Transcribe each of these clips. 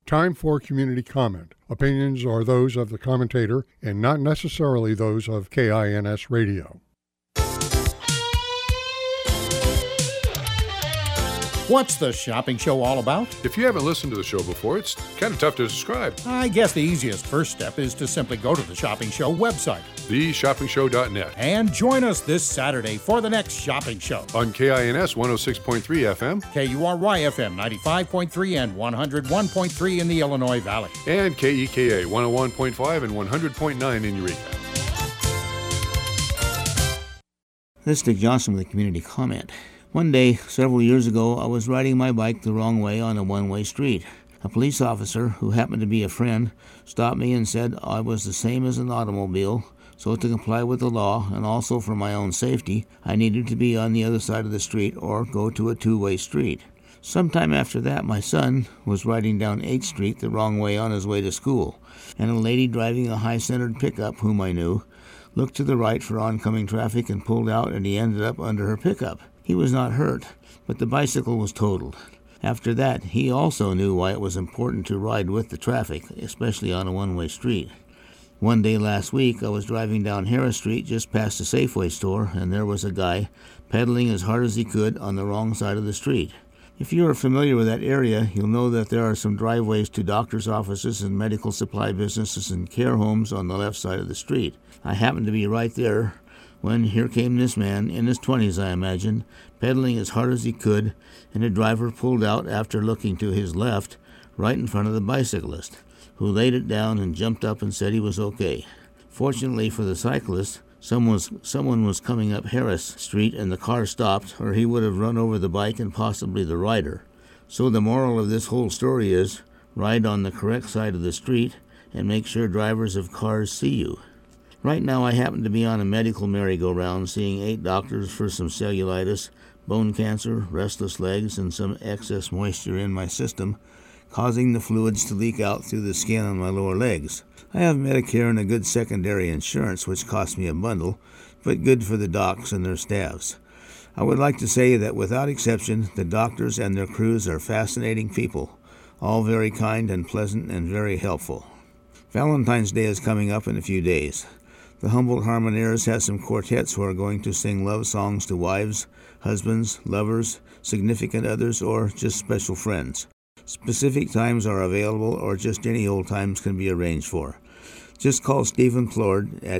Time for community comment. Opinions are those of the commentator and not necessarily those of KINS Radio. What's the shopping show all about? If you haven't listened to the show before, it's kind of tough to describe. I guess the easiest first step is to simply go to the Shopping Show website, theshoppingshow.net, and join us this Saturday for the next shopping show. On KINS 106.3 FM, KURY FM 95.3 and 101.3 in the Illinois Valley, and KEKA 101.5 and 100.9 in Eureka. This is Dick Johnson with a community comment. One day, several years ago, I was riding my bike the wrong way on a one-way street. A police officer, who happened to be a friend, stopped me and said I was the same as an automobile, so to comply with the law and also for my own safety, I needed to be on the other side of the street or go to a two-way street. Sometime after that, my son was riding down 8th Street the wrong way on his way to school, and a lady driving a high-centered pickup, whom I knew, looked to the right for oncoming traffic and pulled out, and he ended up under her pickup. He was not hurt, but the bicycle was totaled. After that, he also knew why it was important to ride with the traffic, especially on a one-way street. One day last week, I was driving down Harris Street just past a Safeway store, and there was a guy pedaling as hard as he could on the wrong side of the street. If you are familiar with that area, you'll know that there are some driveways to doctor's offices and medical supply businesses and care homes on the left side of the street. I happened to be right there when here came this man, in his 20s I imagine, pedaling as hard as he could, and the driver pulled out after looking to his left, right in front of the bicyclist, who laid it down and jumped up and said he was okay. Fortunately for the cyclist, someone was coming up Harris Street and the car stopped, or he would have run over the bike and possibly the rider. So the moral of this whole story is, ride on the correct side of the street and make sure drivers of cars see you. Right now I happen to be on a medical merry-go-round seeing 8 doctors for some cellulitis, bone cancer, restless legs, and some excess moisture in my system, causing the fluids to leak out through the skin on my lower legs. I have Medicare and a good secondary insurance, which costs me a bundle, but good for the docs and their staffs. I would like to say that without exception, the doctors and their crews are fascinating people, all very kind and pleasant and very helpful. Valentine's Day is coming up in a few days. The Humboldt Harmoniers has some quartets who are going to sing love songs to wives, husbands, lovers, significant others, or just special friends. Specific times are available, or just any old times can be arranged for. Just call Stephen Plord at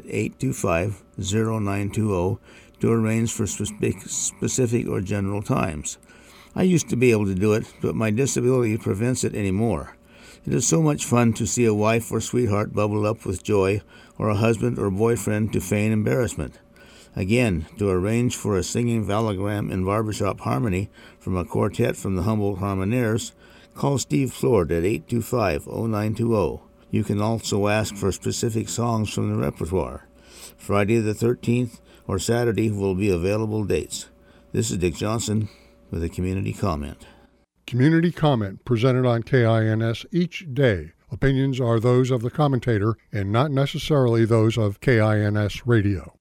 825-0920 to arrange for specific or general times. I used to be able to do it, but my disability prevents it anymore. It is so much fun to see a wife or sweetheart bubble up with joy, or a husband or boyfriend to feign embarrassment. Again, to arrange for a singing valogram in barbershop harmony from a quartet from the Humboldt Harmoniers, call Steve Plord at 825-0920. You can also ask for specific songs from the repertoire. Friday the 13th or Saturday will be available dates. This is Dick Johnson with a community comment. Community comment presented on KINS each day. Opinions are those of the commentator and not necessarily those of KINS Radio.